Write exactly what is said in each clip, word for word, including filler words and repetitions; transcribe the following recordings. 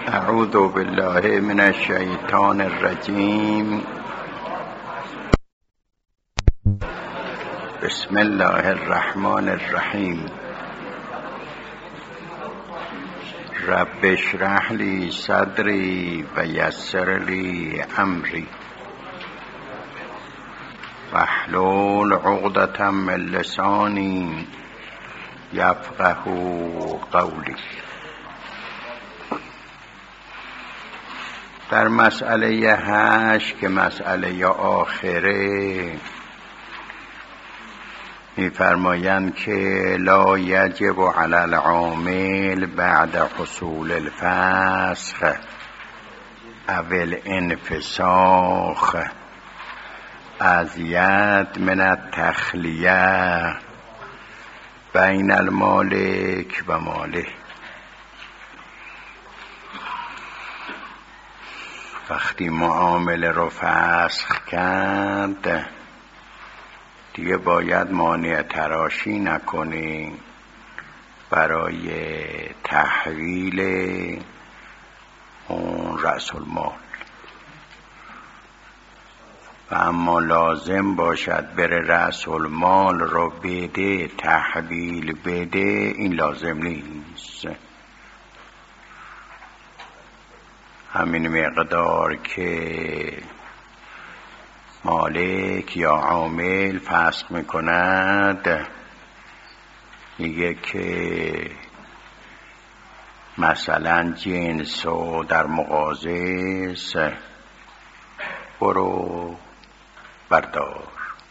اعوذ بالله من الشیطان الرجیم. بسم الله الرحمن الرحیم. رب اشرح لی صدری و یسر لی امری واحلل عقدة من لسانی یفقهوا قولی. در مسئله هشت که مسئله آخره می‌فرمایند که لا یجب علی العامل بعد حصول الفسخ او الانفساخ ازید من التخلیه بین المالک و ماله. وقتی معامله رو فسخ کرد دیگه باید مانع تراشی نکنی برای تحویل اون رأس المال، و اما لازم باشد بره رأس المال رو بده، تحویل بده، این لازم نیست. همین مقدار که مالک یا عامل فسخ میکند، میگه که مثلا جنس و در مغازه برو بردار،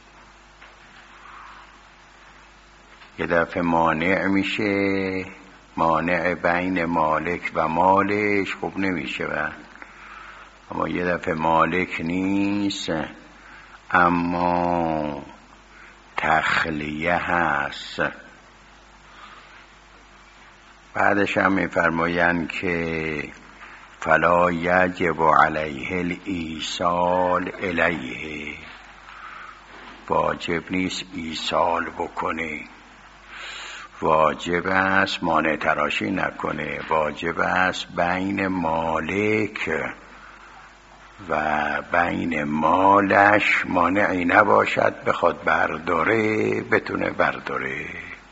یه دفعه مانع میشه، مانع بین مالک و مالش خوب نمیشه. و اما یه دفعه مالک نیست اما تخلیه هست. بعدش هم میفرمایند که فلا یجب علیه الایصال الیه، واجب نیست ایصال بکنه، واجب است مانع تراشی نکنه، واجب است بین مالک و بین مالش مانعی نباشد، بخواد برداره بتونه برداره.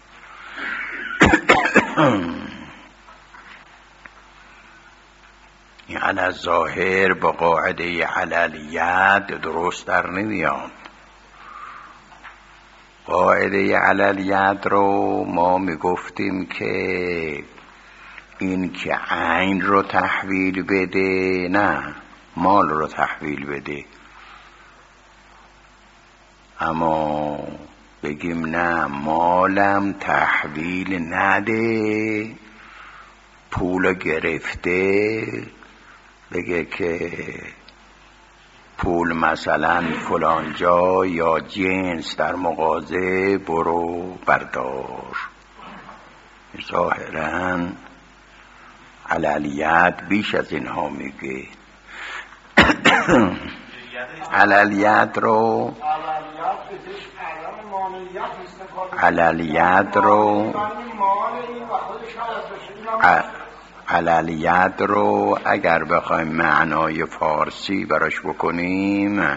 این علی ظاهر با قاعده علالید درست در نمیاد. قاعده علالید رو ما میگفتیم که این که عین رو تحویل بده، نه مال رو تحویل بده. اما بگیم نه مالم تحویل نده، پول گرفته، بگه که پول مثلا فلان جا یا جنس در مغازه برو بردار، ظاهراً علالید بیش از اینها میگه. علالید رو علالید رو علالید رو اگر بخوایم معنای فارسی براش بکنیم،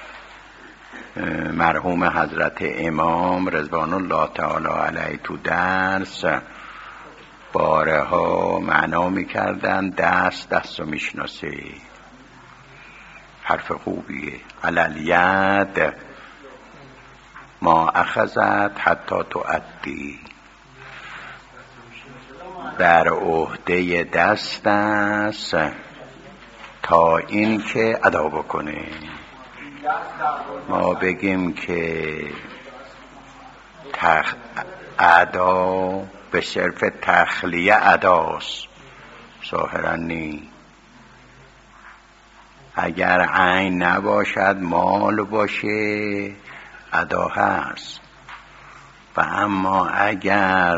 مرحوم حضرت امام رضوان الله تعالی علیه تو درس بارها معنا میکردن دست دست رو میشناسه، حرف خوبیه. علالید ما اخذت حتی تؤدی، در عهده دست است تا این که ادا بکنه. ما بگیم که تخ... ادا به صرف تخلیه اداست، ظاهرا نی. اگر عین نباشد مال باشه ادا هست، و اما اگر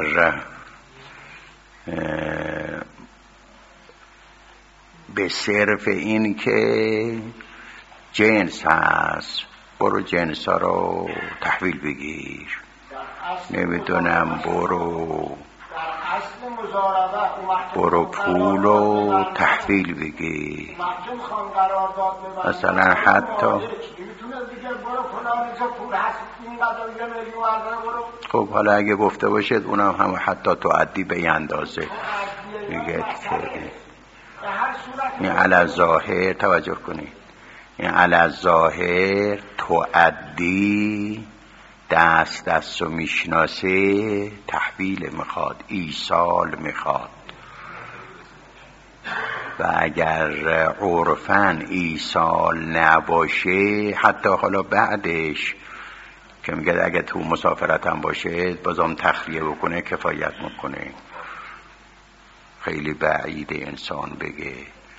به صرف این که جنس هست برو جنس ها رو تحویل بگیر، نمیدونم برو اصل مضاربه اومد برو پول و تحویل بگی. مثلا حتی خب حالا اگه گفته باشد اونم هم حتی تو عدی به اندازه میگه که این علی ظاهر توجه کنید، این علی ظاهر تو عدی دست دست رو میشناسه، تحویل میخواد، ایصال میخواد. و اگر عرفاً ایصال نباشه، حتی حالا بعدش که میگه اگه تو مسافرت هم باشه بازم تخلیه بکنه کفایت میکنه. خیلی بعیده انسان بگه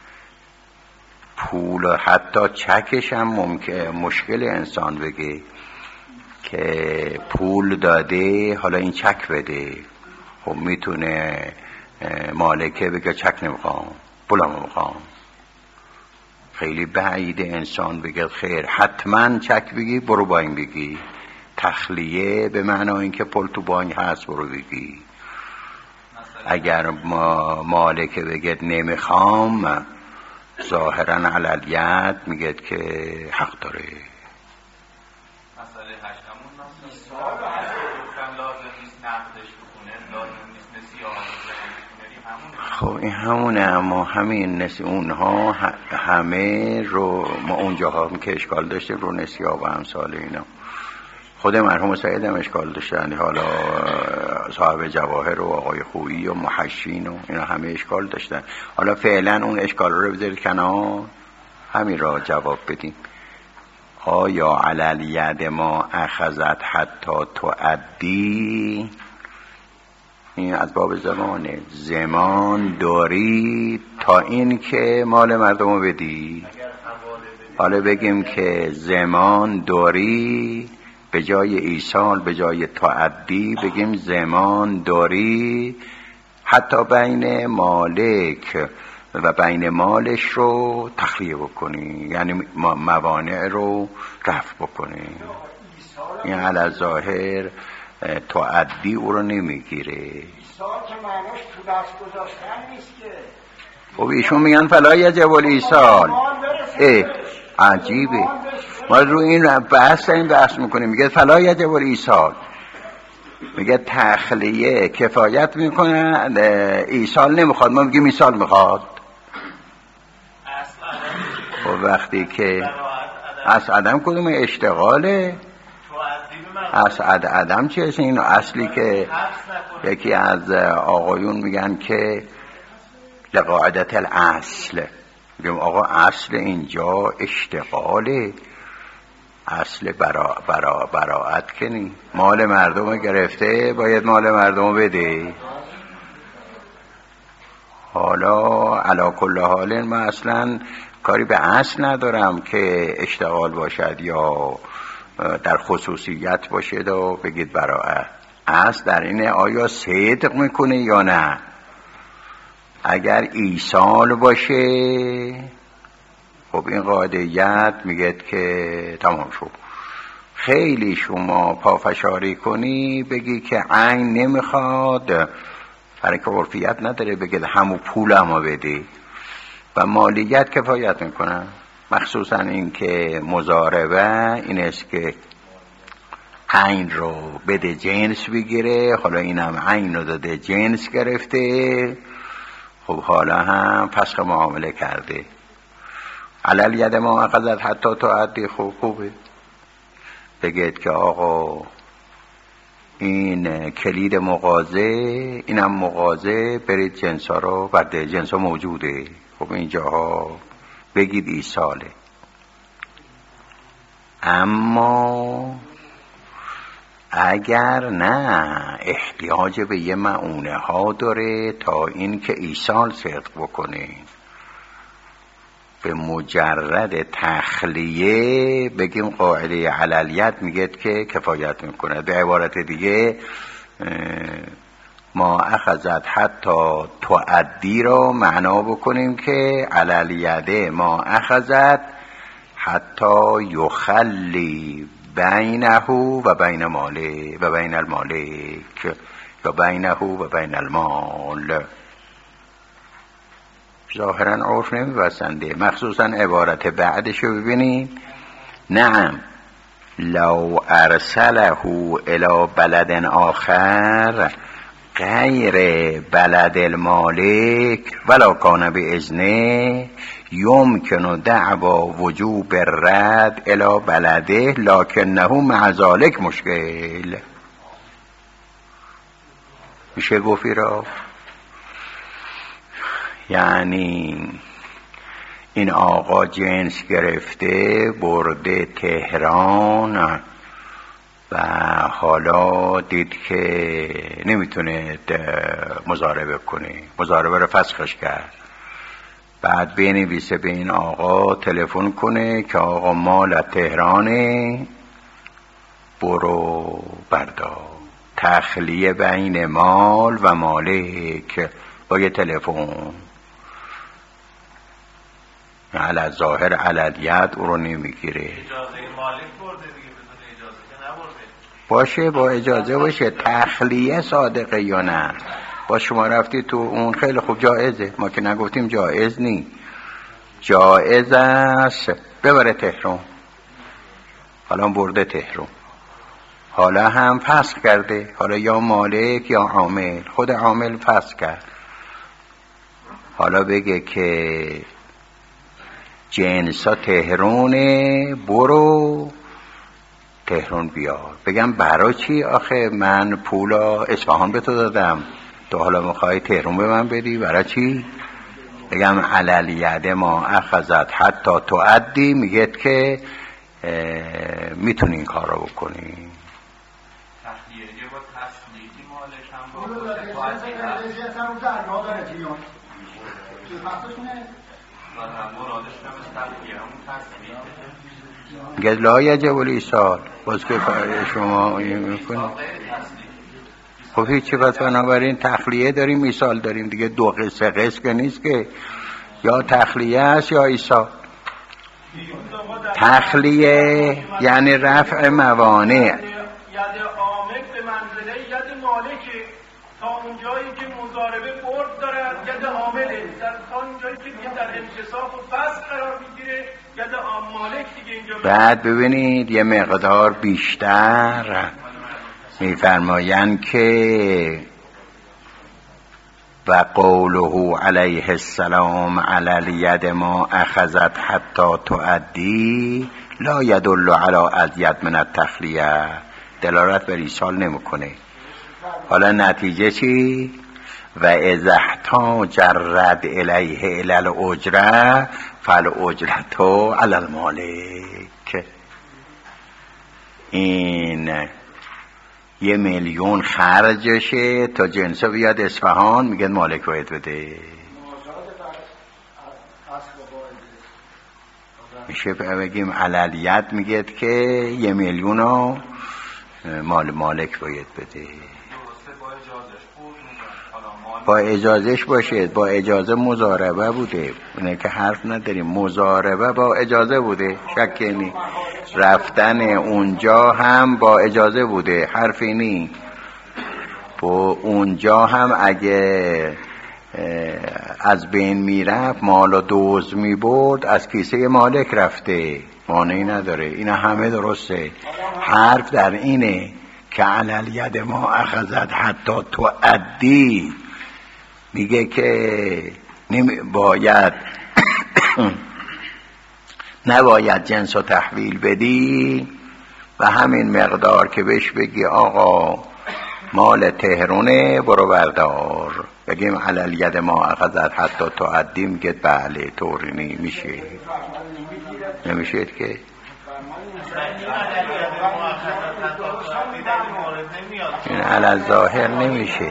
پول، حتی چکش هم ممکن مشکل انسان بگه که پول داده حالا این چک بده. خب میتونه مالکه بگه چک نمیخوام، پولم میخوام. خیلی بعیده انسان بگه خیر حتما چک بگی برو با این بگی. تخلیه به معنی اینکه پول تو بانک هست برو بگی. اگر ما مالکه بگه نمیخوام، ظاهرا علالید میگه که حق داره. مسئله هشتمون مثلا گفتن لازم نیست نقدش بکنه، لازم نیست نسیاه بکنه. خب این همونه، اما همین نسی اونها همه رو ما اونجاها هم که اشکال داشتیم رو نسیاه و امثال اینا. خود مرحوم سید هم اشکال داشتن، حالا صاحب جواهر و آقای خویی و محشین و اینا همه اشکال داشتن. حالا فعلا اون اشکال رو بذارید کنار، همین را جواب بدیم. آیا علل ید ما اخذت حتی تعدی، این از باب زمانه، زمان داری تا این که مال مردم رو بدی. حالا بگیم که زمان داری به جای ایصال به جای تعدی بگیم زمان داری حتی بین مالک و بین مالش رو تخلیه بکنی، یعنی موانع رو رفع بکنی. این علی ظاهر تعدی او رو نمیگیره. ایصال که معنیش تو دست گذاشتن نیست که. خب ایشون میگن فلا یجب الایصال. اه عجیبه، ما رو این بحث این بحث میکنیم. میگه فلا یجب الایصال، میگه تخلیه کفایت میکنه، ایصال نمیخواد. ما میگیم ایصال میخواد. خب وقتی که از عدم کدوم اشتغاله، از عدم چیه؟ این اصلی که یکی از آقایون میگن که لقاعدت الاصل، میگم آقا اصل اینجا اشتغاله، اصل برا برا براعت کنی. مال مردم گرفته باید مال مردم بده. حالا علا کل حال من اصلا کاری به اصل ندارم که اشتغال باشد یا در خصوصیت باشد و بگید براعت. اصل در اینه آیا صدق میکنه یا نه. اگر ایصال باشه خب این قاعدیت میگه که تمام شد. خیلی شما پافشاری کنی بگی که عین نمیخواد، برای که عرفیت نداره، بگید همون پول همو بده و مالیت کفایت میکنن. مخصوصا این که مضاربه این است که عین رو بده جنس بگیره. حالا اینم عین رو داده جنس گرفته، خب حالا هم فسخ معامله کرده. علل ید ما اخذت حتی تعدی. خوب خوبه بگید که آقا این کلید مغازه، اینم مغازه، برید جنس ها رو برده، جنس ها موجوده. خب اینجاها بگید ایصاله. اما اگر نه احتیاج به یه معونه ها داره تا این که ایصال صدق بکنه، به مجرد تخلیه بگیم قاعده عللیت میگه که کفایت میکنه. به عبارت دیگه ما اخذت حتی تعدی رو معنا بکنیم که عللیته ما اخذت حتی یخلی بینه و بین ماله و بین المالک. و بینه و بین المال. ظاهرا عرف نمیبسنده، مخصوصا عبارت بعدشو ببینید. نعم لو ارسله الى بلد آخر غیر بلد المالک ولا کان باذنه یمکن دعوا وجوب الرد الى بلده لکنه مع ذلک مشکل. میشه گفتی را یعنی این آقا جنس گرفته برده تهران و حالا دید که نمیتونه مضاربه کنه، مضاربه رو فسخش کرد. بعد بنویسه به این آقا تلفن کنه که آقا مال تهرانه، برو بردار. تخلیه بین مال و مالک با یه تلفن. علی ظاهر علی ید او رو نمیگیره. اجازه مالک برده دیگه، بدون اجازه که نبرده. باشه با اجازه باشه. تخلیه صادقه یا نه؟ با شما رفتی تو اون خیلی خوب جایزه، ما که نگفتیم جایز نی، جایز است. ببره تهران، حالا برده تهران، حالا هم فسخ کرده، حالا یا مالک یا عامل، خود عامل فسخ کرد. حالا بگه که جنسا تهرونه، برو تهران بیار. بگم برای چی؟ آخه من پولا اصفهان به تو دادم، تو حالا میخوای تهران به من بدی، برای چی؟ بگم علل ید ما اخذت حتی تؤدی، میگه که میتونی این کار رو بکنی. تخلیه با تسلیتی مالش هم با میگه لا یجب الایصال. باز که شما میکنید خب هیچی. پس بنابراین تخلیه داریم، ایصال داریم دیگه، دو قصه قصه که نیست که یا تخلیه است یا ایصال. تخلیه یعنی رفع موانع. ید عامل به منزله ید مالکه، تا اونجایی که مضاربه برد دارد ید عامله، تا اونجایی که در انتصاف و فسخ قرار میگیره ید مالک دیگه اینجا. بعد ببینید یه مقدار بیشتر میفرمایند که و قوله علیه السلام علی الید ما اخذت حتی تؤدی لا یدل علی ازید من التخلیه، دلالت بر ایصال نمیکنه. حالا نتیجه چی؟ و اذا احتاج الرد الیه الی الاجره فالاجرة علی المالک. این یه میلیون خرجشه تا جنسا بیاد اصفهان، میگن مالک باید بده. میشه بگیم عللیت، میگه که یه میلیون رو مال مالک باید بده. با اجازهش باشه، با اجازه مضاربه بوده، اینه که حرف نداریم، مضاربه با اجازه بوده، شکی نی. رفتن اونجا هم با اجازه بوده، حرفی نی. با اونجا هم اگه از بین میرفت، مال و دوز میبرد، از کیسه مالک رفته، مانعی نداره. اینا همه درسته. حرف در اینه که علل ید ما اخذت حتی تؤدی، میگه که باید نباید جنس و تحویل بدی و همین مقدار که بهش بگی آقا مال تهرونه برو بردار، بگیم علل ید ما اخذت حتی تؤدی، میگه بله طوری نمیشه. نمیشه که این علل ظاهر نمیشه.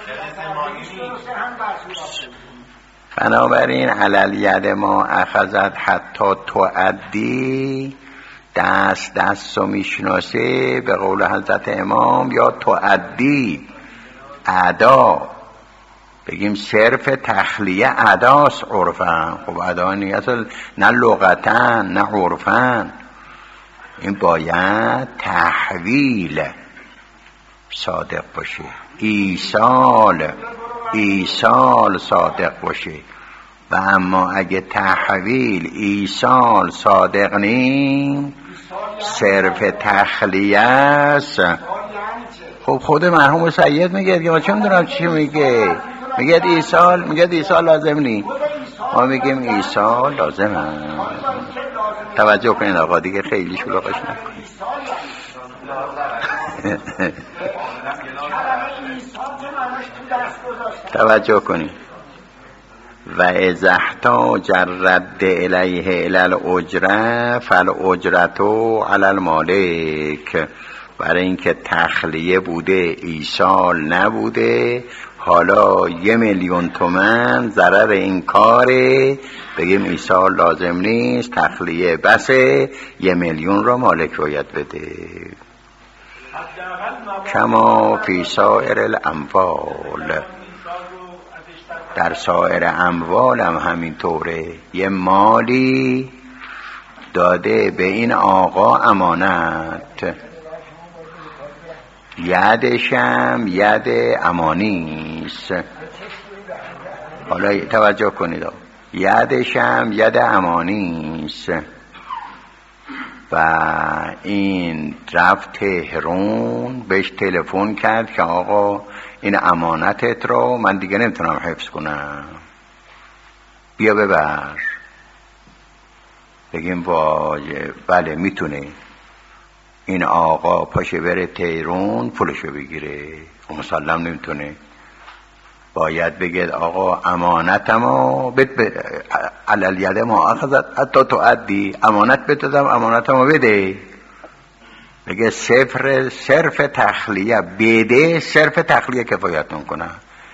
بنابراین علل ید ما اخذت حتی تؤدی، دست دست رو میشناسه به قول حضرت امام، یا تؤدی ادا، بگیم صرف تخلیه اداست عرفن. خب ادا نیست نه لغتن نه عرفن، این باید تحویل صادق باشه. ایصال ایصال صادق باشه. و اما اگه تحویل ایصال صادق نیم، صرف تخلیه است. خب خود مرحوم سید میگه دیگه، ما چه میدونم چی میگه، میگه ایصال، میگه ایصال لازم نی، ما میگیم ایصال لازمه. توجه کنید آقا دیگه خیلی شلوغش نکنید. توجه کنید. و اذا احتاج الرد الیه الی الاجره فالاجرة علی المالک. برای اینکه تخلیه بوده ایصال نبوده، حالا یه میلیون تومن ضرر این کاره، بگیم ایصال لازم نیست، تخلیه بسه، یه میلیون را مالک باید بده. کما فی سائر الاموال، در سایر اموال هم همینطوره. یه مالی داده به این آقا امانت، یدشم ید امانیست. حالا توجه کنید، یدشم ید امانیست و این رفت تهران، بهش تلفن کرد که آقا این امانتت رو من دیگه نمیتونم حفظ کنم، بیا ببر. بگیم واجب بله میتونه. این آقا پاشه بره تهران پولشو بگیره، و مسلم نمیتونه، باید بگید آقا امانتمو بد علل ید ما اخذت حتی تو ادی، امانت بدادم امانتمو بده. بگه صفر صرف تخلیه بده، صرف تخلیه کفایت میکنه.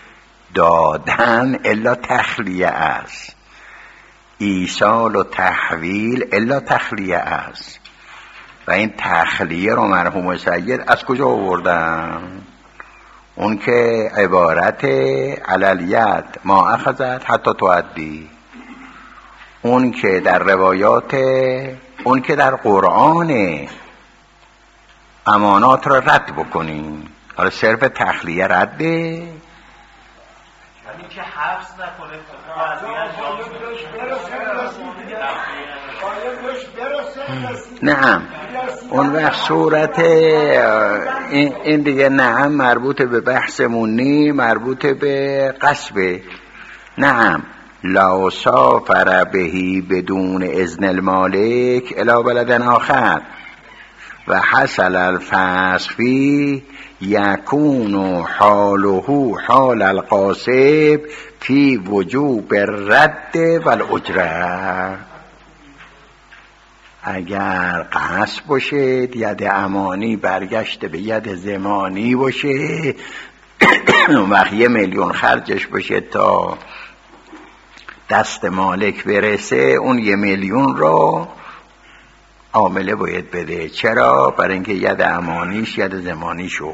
دادن الا تخلیه است، ایصال و تحویل الا تخلیه است. و این تخلیه رو مرحوم سید از کجا آوردن؟ اون که عبارت علل ید ما اخذت حتی تؤدی، اون که در روایات، اون که در قرآن امانات را رد بکنیم. حالا صرف تخلیه رده، یعنی که حفظ نکنه نعم. اون وقت صورت این, این دیگه نعم مربوط به بحثمون نی، مربوط به قصبه. نعم لا سافر بهی بدون اذن المالک الی بلد آخر و حصل الفسخ فی یکون حاله حال القاسب فی وجوب الرد والاجره. اگر قصد باشه ید امانی برگشته به ید زمانی باشه، اون وقت یه میلیون خرجش باشه تا دست مالک برسه، اون یه میلیون رو عامله باید بده. چرا؟ برای اینکه ید امانیش ید زمانی شو.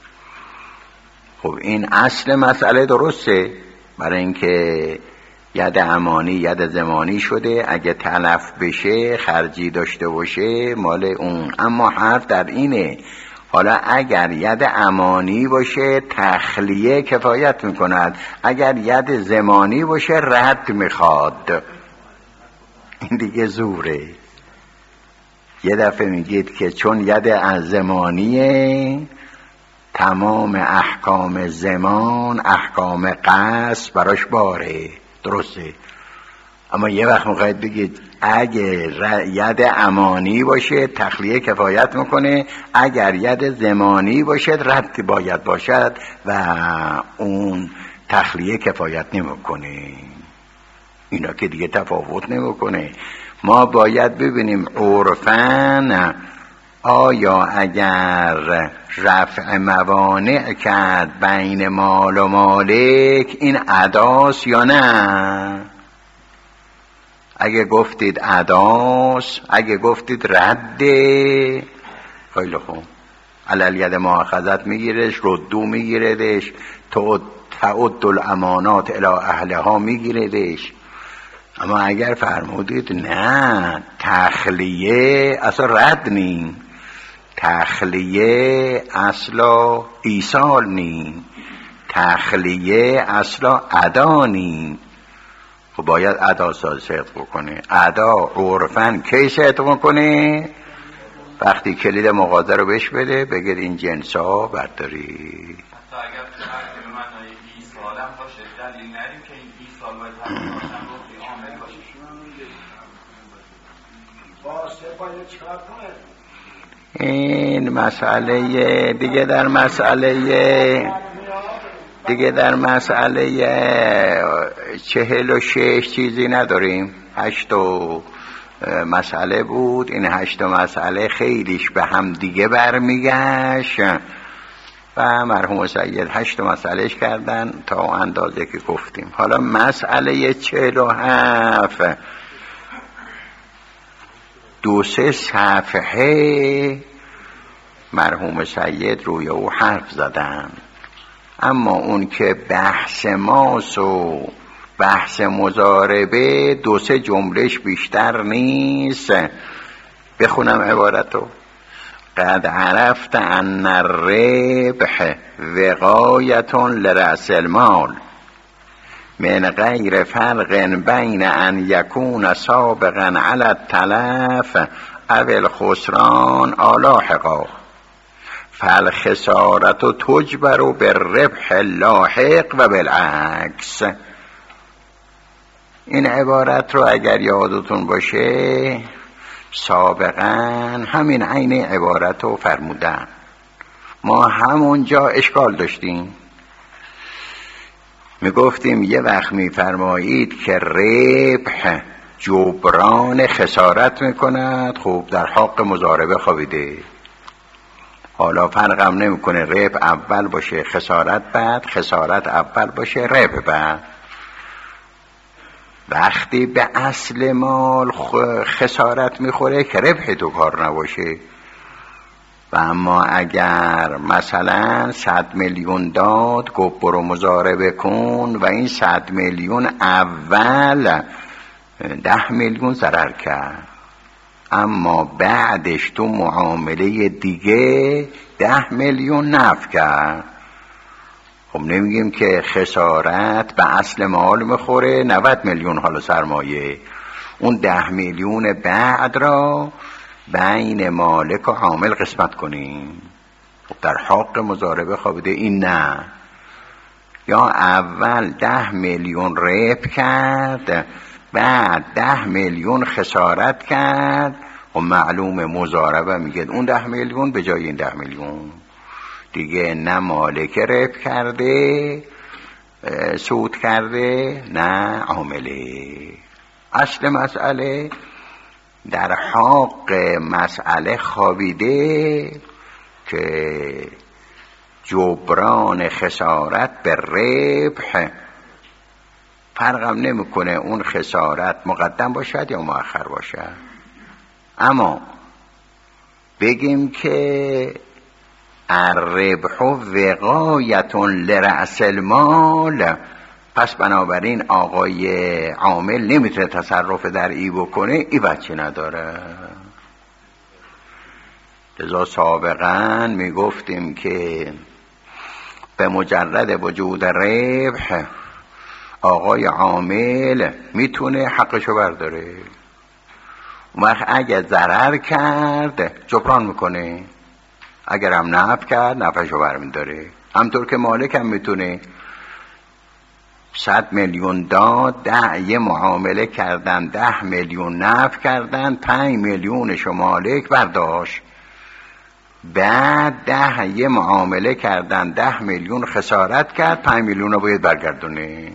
خب این اصل مسئله درسته، برای اینکه ید امانی ید زمانی شده، اگه تلف بشه خرجی داشته باشه مال اون. اما حرف در اینه، حالا اگر ید امانی باشه تخلیه کفایت میکند، اگر ید زمانی باشه رد میخواد. این دیگه زوره. یه دفعه میگید که چون ید از زمانیه، تمام احکام زمان احکام قصد براش باره، درسته. اما یه وقت میخواید بگید اگه ید امانی باشه تخلیه کفایت میکنه، اگر ید زمانی باشه رد باید باشد و اون تخلیه کفایت نمیکنه. اینا که دیگه تفاوت نمیکنه. ما باید ببینیم عرفاً آیا اگر رفع موانع کرد بین مال و مالک این اداست یا نه. اگه گفتید اداست، اگه گفتید رده، خیلی خوب، علل ید مؤاخذت میگیرش، ردو میگیردش، تعد الامانات الی اهلها میگیردش. اما اگر فرمودید نه تخلیه اصلا رد نی، تخلیه اصلا ایصال نی، تخلیه اصلا ادا نی، خب باید ادا ساز صدق بکنه. ادا عرفن کی صدق بکنه؟ وقتی کلید مغازه رو بهش بده بگید این جنس ها برداری. حتی اگر که به معنای ایصال هم باشه دلیل نریم که این ایصال باید هم باشن رو عامل باشه. این مسئله دیگه در مسئله دیگه در مسئله چهل و شش چیزی نداریم. هشت و مسئله بود. این هشت مسئله خیلیش به هم دیگه برمیگشت و مرحوم سید هشت مسئلهش کردن تا اندازه که گفتیم. حالا مسئله چهل و هفت دو سه صفحه مرحوم سید روی او حرف زدن، اما اون که بحث ماست و بحث مضاربه دو سه جملهش بیشتر نیست. بخونم عبارتو. قد عرفت ان الربح وقایة لرأس المال من غیر فرق بین ان یکون سابقا علی التلف او الخسران آلاحقا فالخسارت تجبر بالربح اللاحق و بالعکس. این عبارت رو اگر یادتون باشه سابقا همین عین عبارت رو فرمودن. ما همونجا اشکال داشتیم، میگفتیم یه وقت میفرمایید که ربح جبران خسارت میکند، خب در حق مضاربه خوابیده. حالا فرقم نمیکنه ربح اول باشه خسارت بعد، خسارت اول باشه ربح بعد. وقتی به اصل مال خسارت میخوره که ربح تو کار نباشه. و اما اگر مثلا صد میلیون داد گفت برو مضاربه کن و این صد میلیون اول ده میلیون ضرر کرد، اما بعدش تو معامله دیگه ده میلیون نفع کرد، خب نمیگیم که خسارت به اصل مال میخوره نود میلیون حالا سرمایه، اون ده میلیون بعد را بین مالک و عامل قسمت کنیم. خب در حق مضاربه خوابیده این نه. یا اول ده میلیون ربح کرد بعد ده میلیون خسارت کرد و معلوم مضاربه میگه اون ده میلیون به جای این ده میلیون دیگه نه مالک ربح کرده سود کرده نه عامله. اصل مسئله در حق مسئله خوابیده که جبران خسارت به ربح فرقم نمیکنه اون خسارت مقدم باشد یا مؤخر باشد. اما بگیم که الربح وقایة لرأس المال، پس بنابراین آقای عامل نمیتونه تصرف در ای بکنه، ای بچه نداره. لذا سابقا میگفتیم که به مجرد وجود ربح آقای عامل میتونه حقشو برداره. اون وقت اگه ضرر کرد جبران میکنه، اگر هم نفع کرد نفعشو برمیداره. همطور که مالک هم میتونه صد میلیون داد، ده یه معامله کردن ده میلیون نفع کردن، پنج میلیونش مالک برداشت، بعد ده یه معامله کردن ده میلیون خسارت کرد، پنج میلیون رو باید برگردونه.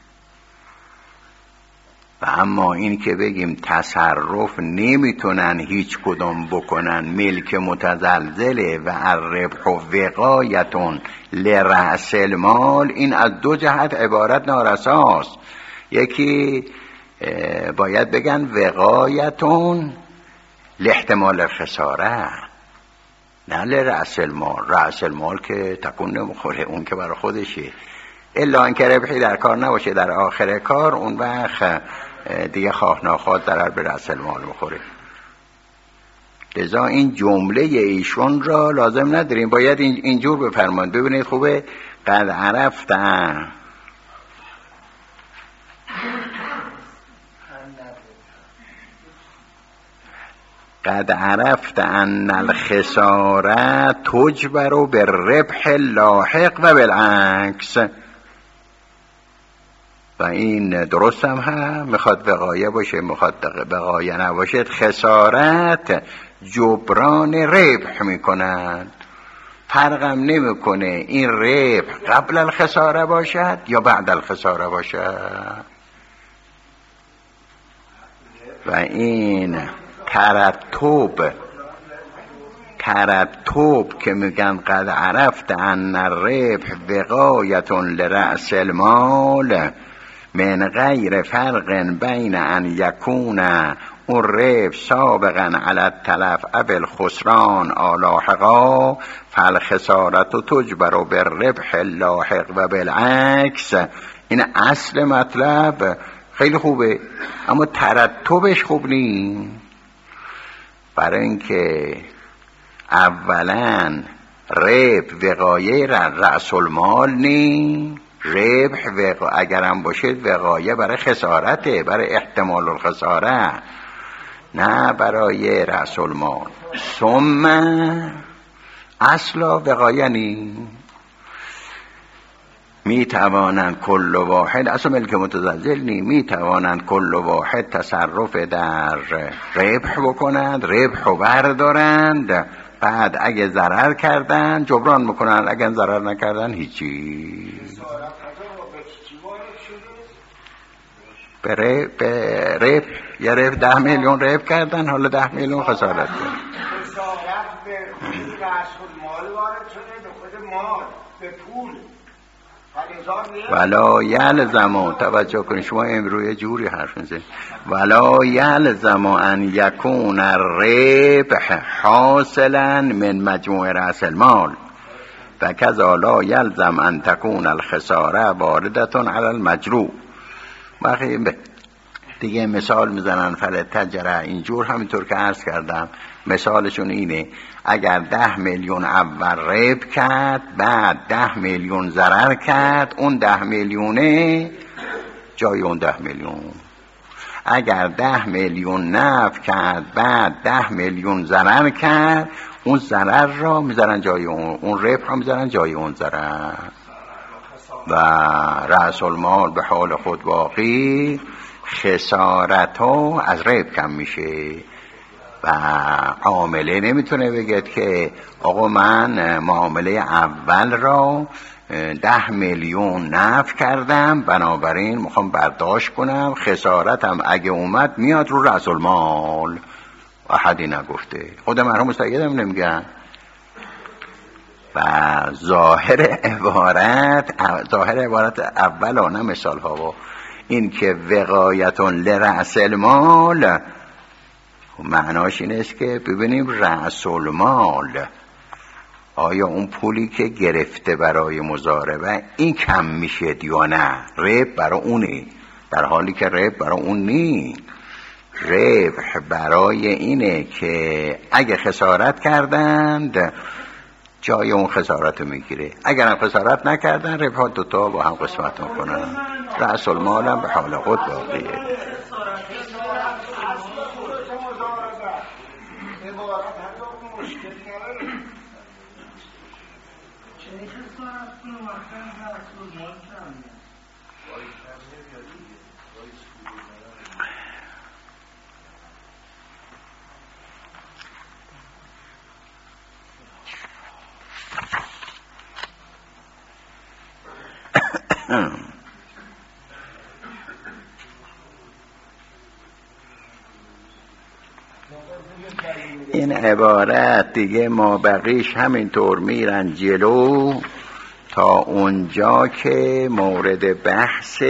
و اما این که بگیم تصرف نمیتونن هیچ کدوم بکنن، ملک متزلزله و الربح وقایة لرأس المال، این از دو جهت عبارت نارساست. یکی باید بگن وقایتون لاحتمال خساره، نه لرأس المال. رأس المال که تکون نمیخوره، اون که برای خودشه، الا اینکه ربحی در کار نباشه در آخر کار، اون وقت دیگه خواه ناخواه ضرر به رأس المال میخوره. لذا این جمله ایشون را لازم نداریم، باید اینجور بفرمایید. ببینید خوبه، قد عرفت قد عرفت ان الخساره تجبر بالربح اللاحق و بالعکس. و این درست هم هم میخواد وقایه باشه میخواد وقایه نباشه، خسارت جبران ربح میکنند. فرقم نمیکنه این ربح قبل الخساره باشد یا بعد الخساره باشد. و این ترتب ترتب که میگن قد عرفت ان الربح وقایت لرأس المال من غیر فرق بین ان یکون اون ربح سابقا علی التلف او الخسران آلاحقا فالخسارت تجبر بالربح اللاحق و بالعکس. این اصل مطلب خیلی خوبه اما ترتبش خوب نیست. برای اینکه اولا ربح وقایه رأس المال نی، ربح وقا... اگرم باشه وقایه برای خسارته، برای احتمال الخساره، نه برای رأس المال. ثم اصلا وقایه نی. می توانند کل واحد اصلا ملک متزلزل نی، می توانند کل واحد تصرف در ربح بکنند، ربح رو بردارند، بعد اگه ضرر کردن جبران میکنن، اگه ضرر نکردن هیچی. به ربح, به ربح یه ربح ده میلیون ربح کردن، حالا ده میلیون خسارت کردن. خسارت به خود رأس المال وارد شده، به خود مال، به پول. ولا یلزم، توجه کنید شما امروز جوری حرف میزنید، ولا یلزم ان یکون الربح حاصلا من مجموع رأس المال و کذا لا یلزم ان تکون الخساره واردتون علی المجروح. وقتی دیگه مثال میزنن فلتجره، اینجور همینطور که عرض کردم مثالشون اینه اگر ده میلیون اول ربح کرد بعد ده میلیون ضرر کرد، اون ده میلیونه جای اون ده میلیون. اگر ده میلیون نفع کرد بعد ده میلیون ضرر کرد، اون ضرر را میذارن جای اون، اون ربح را میذارن جای اون ضرر و رأس المال به حال خود باقی. خسارت ها از ربح کم میشه و عامله نمیتونه بگید که آقا من معامله اول را ده میلیون نفع کردم بنابراین میخوام برداشت کنم، خسارتم اگه اومد میاد رو رأس المال. احدی نگفته، خود مرحوم سیدم نمیگن. و ظاهر عبارت ظاهر عبارت اول و نه مثال ها و این که وقایتون لرأس المال معناش این است که ببینیم رأس المال آیا اون پولی که گرفته برای مضاربه این کم میشه یا نه، ربح برای اونه، در حالی که ربح برای اون نی. ربح برای اینه که اگه خسارت کردند جای اون خسارت رو میگیره، اگر هم خسارت نکردن ربح ها دوتا با هم قسمت میکنن، رأس المال هم به حال خود باقیه. این عبارت دیگه ما بقیش همینطور میرن جلو تا اونجا که مورد بحث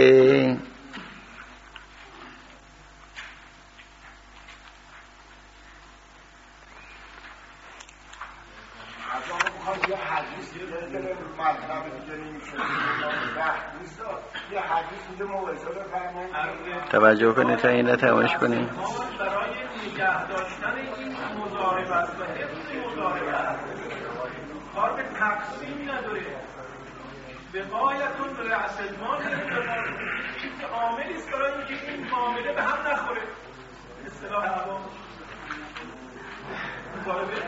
توجه کنید تا این را تماش کنید. برای نگه داشتن این مضاربت و حفظ مضاربت کار به تقسیم نداره، وقایتون به رأس المال چیز عاملی است برای اینکه این معامله به هم نخوره. اصطلاح عوام مطالبه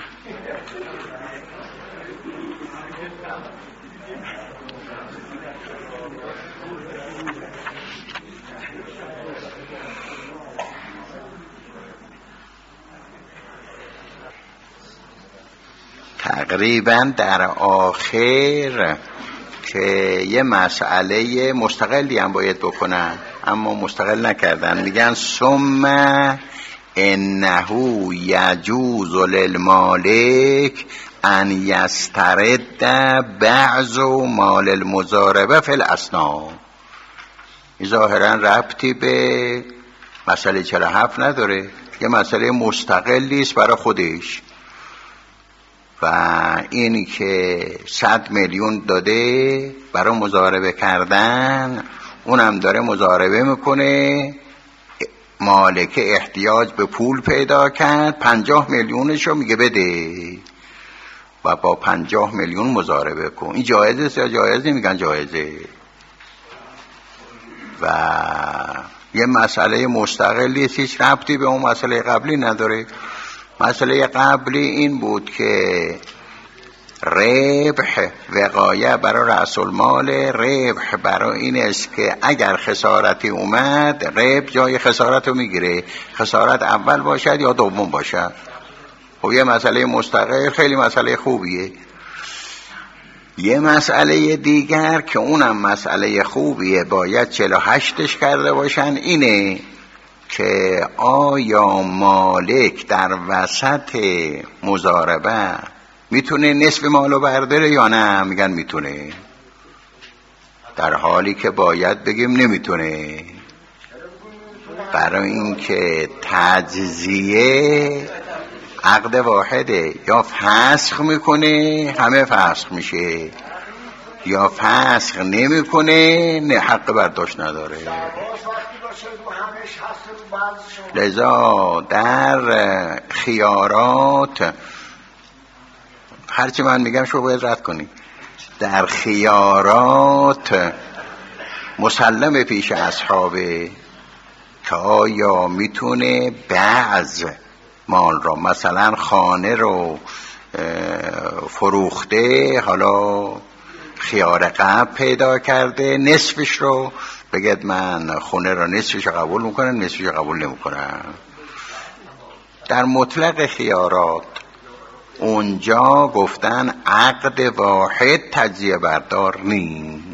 تقریبا در آخر که یه مسئله مستقلی هم باید بکنن اما مستقل نکردن، میگن ثم انه یجوز للمالک ان یسترد بعض مال المضاربه فی الاسنان. ظاهرا ربطی به مسئله چهل و هفت نداره، یه مسئله مستقلی است برای خودش. و این که صد میلیون داده برای مضاربه کردن، اونم داره مضاربه میکنه، مالک احتیاج به پول پیدا کرد، پنجاه میلیونشو میگه بده و با پنجاه میلیون مضاربه کن. این جایزه یا جایزه؟ میگن جایزه. و یه مسئله مستقلی است، هیچ ربطی به اون مسئله قبلی نداره. مسئله قبلی این بود که ربح وقایه برای رأس المال، ربح برای این است که اگر خسارتی اومد ربح جای خسارت رو میگیره، خسارت اول باشد یا دوم باشد. خب یه مسئله مستقل خیلی مسئله خوبیه. یه مسئله دیگر که اونم مسئله خوبیه باید چهل و هشتش کرده باشن، اینه که آیا مالک در وسط مضاربه میتونه نصف مالو برداره یا نه؟ میگن میتونه، در حالی که باید بگیم نمیتونه. برای اینکه تجزیه عقد واحده، یا فسخ میکنه همه فسخ میشه، یا فسخ نمیکنه نه حق برداشت نداره. لذا در خیارات، هرچی من میگم شما باید رد کنی، در خیارات مسلم پیش اصحابه که آیا میتونه بعض مال را، مثلا خانه رو فروخته، حالا خیار قبل پیدا کرده، نصفش رو بگید من خونه رو نصفش قبول میکنم نصفش قبول نمیکنم. در مطلق خیارات اونجا گفتن عقد واحد تجزیه بردار نیم.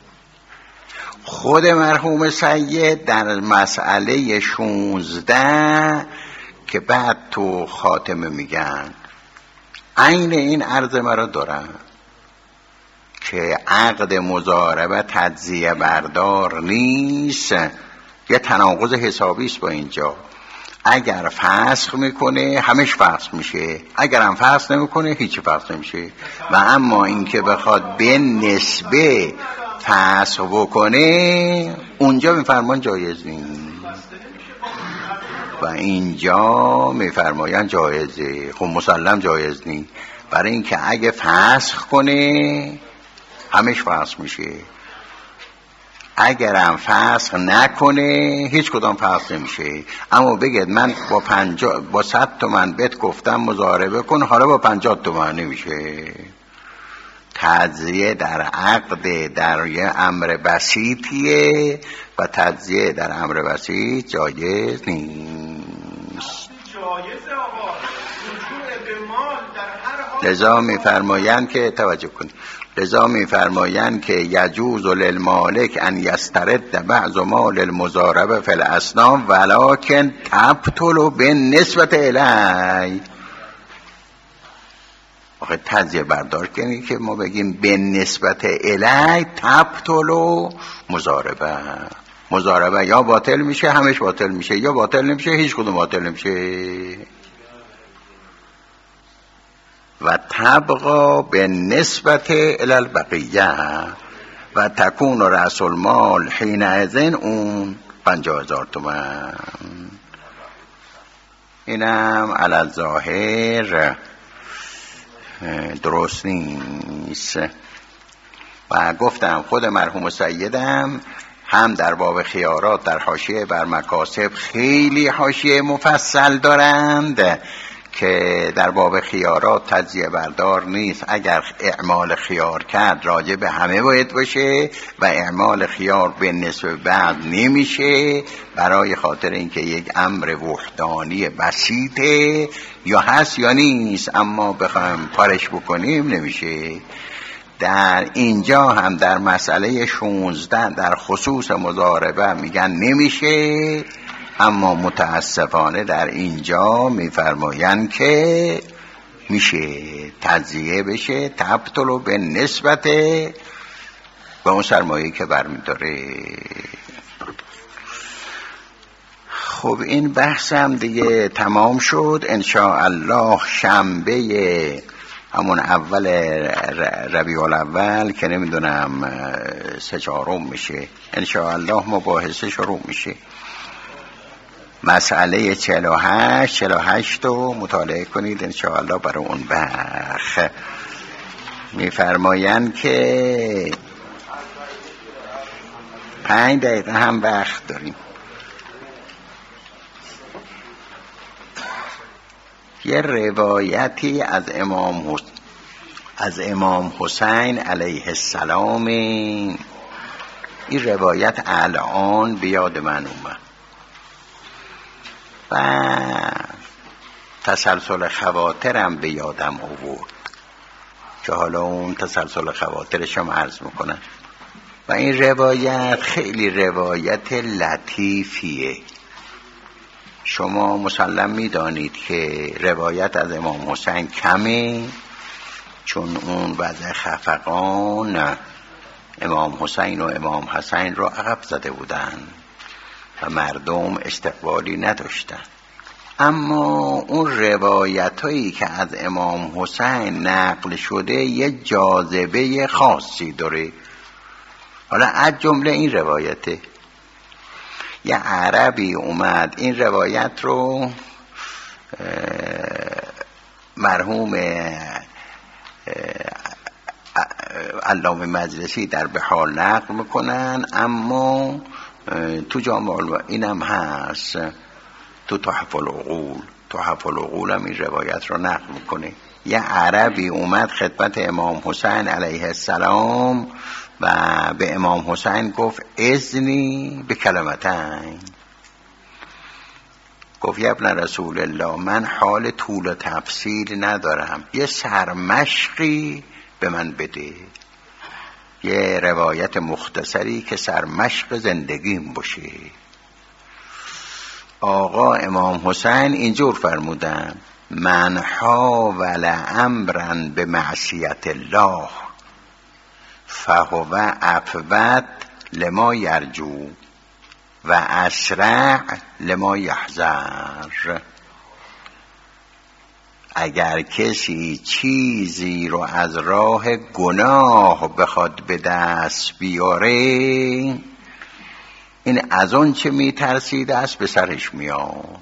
خود مرحوم سید در مسئله شونزده که بعد تو خاتمه میگن عین این عرض مرا دارن که عقد مضاربه تجزیه بردار نیست، یه تناقض حسابی است با اینجا. اگر فسخ میکنه همش فسخ میشه، اگر هم فسخ نمیکنه هیچ فسخ نمیشه. و اما اینکه بخواد به نسبه فسخ بکنه اونجا میفرمان جایز نیست و اینجا میفرماین جایزه. خب مسلم جایز نیست، برای اینکه اگه فسخ کنه همش فسخ میشه، اگرم فسخ نکنه هیچ کدام فسخ نمیشه. اما بگید من با پنجاه با صد تومن بهت گفتم مضاربه کن، حالا با پنجاه تومن نمیشه. تجزیه در عقد در یه امر بسیطیه و تجزیه در امر بسیط جایز نیست. لذا میفرمایند که توجه کنید، لذا میفرمایند که یجوز للمالک ان یسترد بعض مال المضاربه فی الاسنان ولکن تبطل بالنسبه الی. آخه تجزیه بردار کنی که ما بگیم به نسبت الی تبطل مضاربه، مضاربه یا باطل میشه همش باطل میشه، یا باطل نمیشه هیچ کدوم باطل نمیشه. و تبقا به نسبت الی البقیه و تکون رأس المال حین اذن اون پنجاه هزار تومن. اینم علی الظاهر درست نیست. و گفتم خود مرحوم سیدم هم در باب خیارات در حاشیه بر مکاسب خیلی حاشیه مفصل دارند که در باب خیارات تجزیه بردار نیست، اگر اعمال خیار کرد راجع به همه باید باشه و اعمال خیار به نسبه بعد نمیشه، برای خاطر اینکه یک امر وحدانی بسیطه، یا هست یا نیست، اما بخوایم پارش بکنیم نمیشه. در اینجا هم در مسئله شونزده در خصوص مضاربه میگن نمیشه، اما متاسفانه در اینجا میفرمایند که میشه، تجزیه بشه، تبطل به نسبت به اون سرمایه که برمیداره. خب این بحثم دیگه تمام شد. انشاءالله شنبه همون اول ربیع الاول که نمیدونم سه چهارم میشه، انشاءالله مباحثه شروع میشه. مسئله چهل و هشت چهل و هشت رو مطالعه کنید انشاءالله برای اون بخ. میفرمایند که پنج دقیقه هم وقت داریم. یه روایتی از امام حس... از امام حسین علیه السلام، این روایت الان بیاد من اومد و تسلسل خواطرم به یادم آورد که حالا اون تسلسل خواطرش هم عرض میکنم. و این روایت خیلی روایت لطیفیه. شما مسلم میدانید که روایت از امام حسین کمه، چون اون وضع خفقان امام حسین و امام حسین رو عقب زده بودن و مردم استقبالی نداشتن. اما اون روایت هایی که از امام حسین نقل شده یه جاذبه خاصی داره. حالا از جمله این روایته. یه عربی اومد این روایت رو مرحوم علامه مجلسی در بحار نقل میکنن، اما تو جامع العلوم اینم هست، تو تحف العقول تحف العقول هم این روایت رو نقل میکنه. یه عربی اومد خدمت امام حسین علیه السلام و به امام حسین گفت اذنی به کلمتین، گفت یا ابن رسول الله من حال طول و تفصیل ندارم، یه سرمشقی به من بده، یه روایت مختصری که سرمشق زندگیم باشه. آقا امام حسین اینجور فرمودن من حاول امرا به معصیت الله فهو افوت لما یرجو و اسرع لما یحذر. اگر کسی چیزی رو از راه گناه بخواد به دست بیاره، این از اون چه میترسیده است به سرش میاد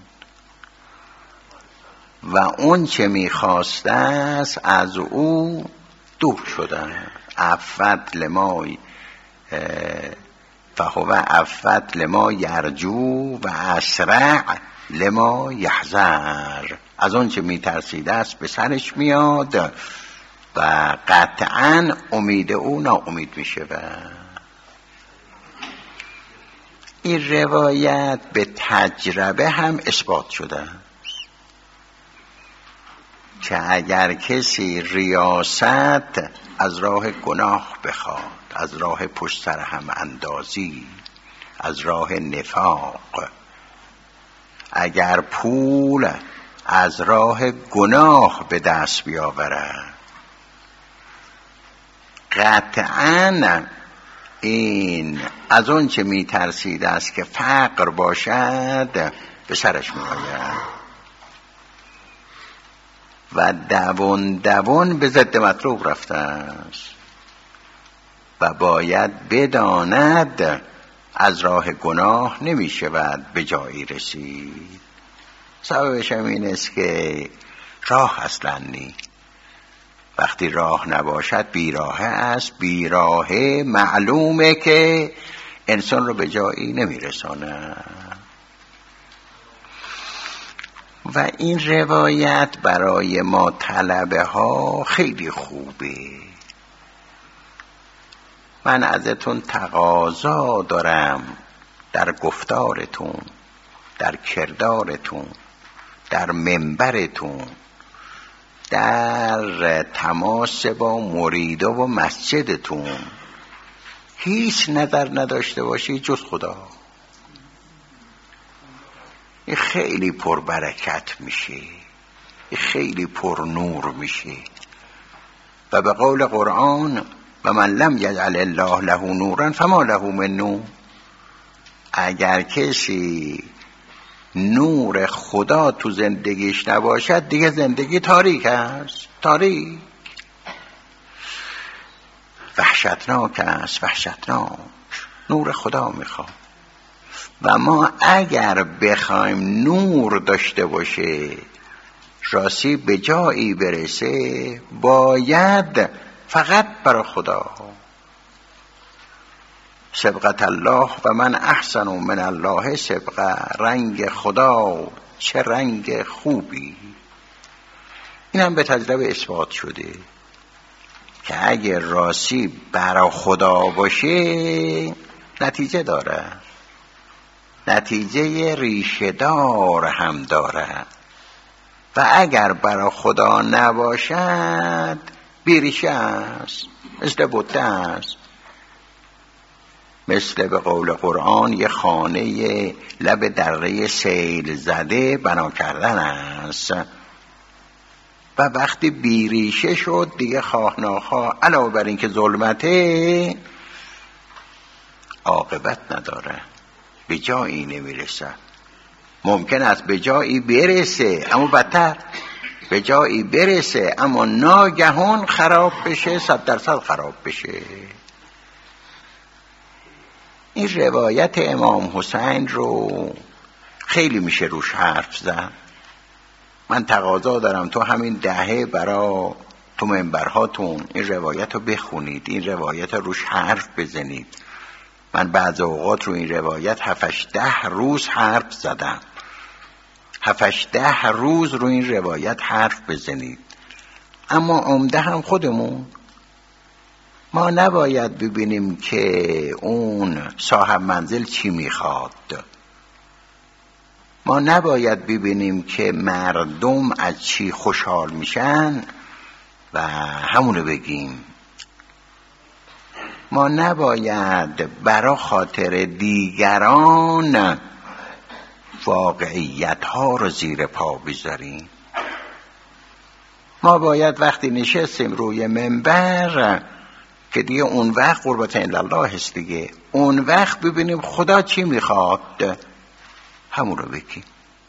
و اون چه میخواسته است از او دور شده. افت لما فهو افت لما یرجو و اسرع لما یحذر. از اون چه میترسیده است به سرش میاد و قطعا امید او ناامید میشه. و این روایت به تجربه هم اثبات شده که اگر کسی ریاست از راه گناه بخواد، از راه پشت سر هم اندازی، از راه نفاق، اگر پول از راه گناه به دست بیاورد، قطعاً این از اون چه می ترسیده است که فقر باشد به سرش می آید و دوون دوون به ضد مطلوب رفته است و باید بداند از راه گناه نمی شود به جایی رسید. سببش هم این است که راه اصلا نی وقتی راه نباشد بیراهه است. بیراهه معلومه که انسان رو به جایی نمیرسانه. و این روایت برای ما طلبه ها خیلی خوبه. من ازتون تقاضا دارم در گفتارتون، در کردارتون، در منبرتون، در تماس با مریدا و مسجدتون هیچ نظر نداشته باشی جز خدا. این خیلی پر برکت میشه، این خیلی پر نور میشه. و به قول قرآن و من لم یجعل الله له نورا فما له من نور. اگر کسی نور خدا تو زندگیش نباشد دیگه زندگی تاریک است، تاریک، وحشتناک است، وحشتناک. نور خدا میخواد. و ما اگر بخوایم نور داشته باشه راستی به جایی برسه باید فقط برای خدا. سبقت الله و من احسن من الله سبقه. رنگ خدا چه رنگ خوبی. این هم به تجربه اثبات شده که اگر راستی برای خدا باشه نتیجه داره، نتیجه ریشه‌دار هم داره. و اگر برای خدا نباشد بیریشه است، مثل بته است، مثل به قول قرآن یه خانه لب دره سیل زده بنا کردن است. و وقتی بیریشه شد دیگه خواه ناخواه علاوه بر این که ظلمته عاقبت نداره، به جایی نمیرسه. ممکن است به جایی برسه اما بدتر، به جایی برسه اما ناگهان خراب بشه، صد درصد خراب بشه. این روایت امام حسین رو خیلی میشه روش حرف زد. من تقاضا دارم تو همین دهه برا تو منبرهاتون این روایت رو بخونید، این روایت رو روش حرف بزنید. من بعض اوقات رو این روایت هفتش ده روز حرف زدم. هفتش ده روز رو این روایت حرف بزنید. اما عمده هم خودمون، ما نباید ببینیم که اون صاحب منزل چی میخواد. ما نباید ببینیم که مردم از چی خوشحال میشن و همونو بگیم. ما نباید برا خاطر دیگران واقعیت ها رو زیر پا بذاریم. ما باید وقتی نشستیم روی منبر که دیگه اون وقت قربت الله هست دیگه، اون وقت ببینیم خدا چی میخواد همون رو بگیم.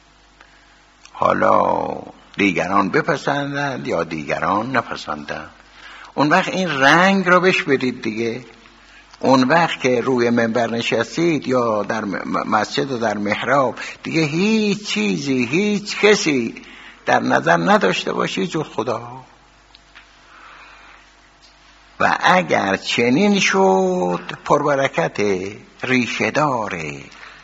حالا دیگران بپسندند یا دیگران نپسندند، اون وقت این رنگ رو بهش بدید دیگه. اون وقت که روی منبر نشستید یا در مسجد و در محراب دیگه هیچ چیزی، هیچ کسی در نظر نداشته باشید جز خدا. و اگر چنین شد پربرکت، ریشه داره.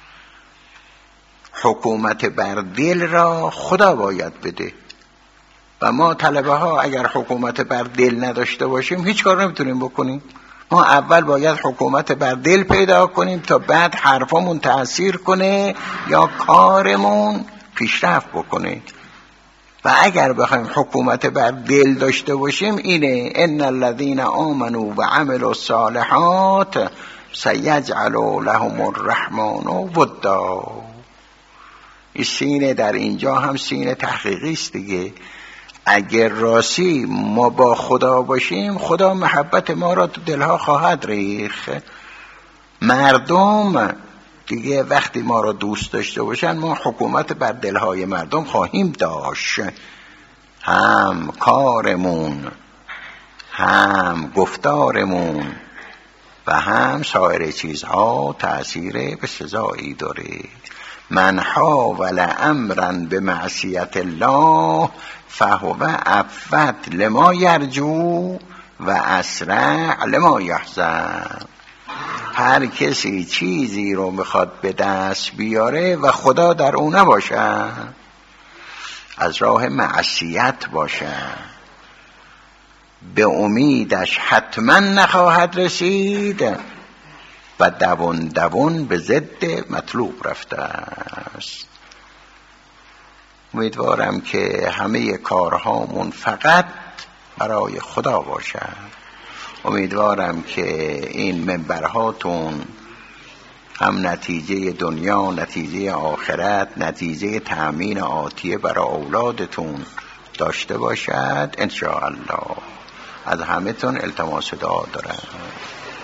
حکومت بر دل را خدا باید بده و ما طلبه ها اگر حکومت بر دل نداشته باشیم هیچ کار نمیتونیم بکنیم. ما اول باید حکومت بر دل پیدا کنیم تا بعد حرفمون تأثیر کنه یا کارمون پیشرفت بکنه. و اگر بخوایم حکومت بر دل داشته باشیم اینه ان الذين آمنوا وعملوا الصالحات سيجعل لهم الرحمن ودا. این سینه در اینجا هم سینه تحقیقی است دیگه. اگر راستی ما با خدا باشیم خدا محبت ما را تو دلها خواهد ریخت. مردم دیگه وقتی ما را دوست داشته باشن ما حکومت بر دلهای مردم خواهیم داشت. هم کارمون، هم گفتارمون و هم سایر چیزها تأثیر به سزایی داره. من حاول امرا به معصیت الله فهو افت لما یرجو و اسرع لما یحزن. هر کسی چیزی رو میخواد به دست بیاره و خدا در اون نباشه، از راه معصیت باشه، به امیدش حتما نخواهد رسید و دوون دوون به ضد مطلوب رفته است. امیدوارم که همه کارهامون فقط برای خدا باشه. امیدوارم که این منبرهاتون هم نتیجه دنیا، نتیجه آخرت، نتیجه تأمین آتیه برای اولادتون داشته باشد ان شاء الله. از همه تون التماس دعا دارم.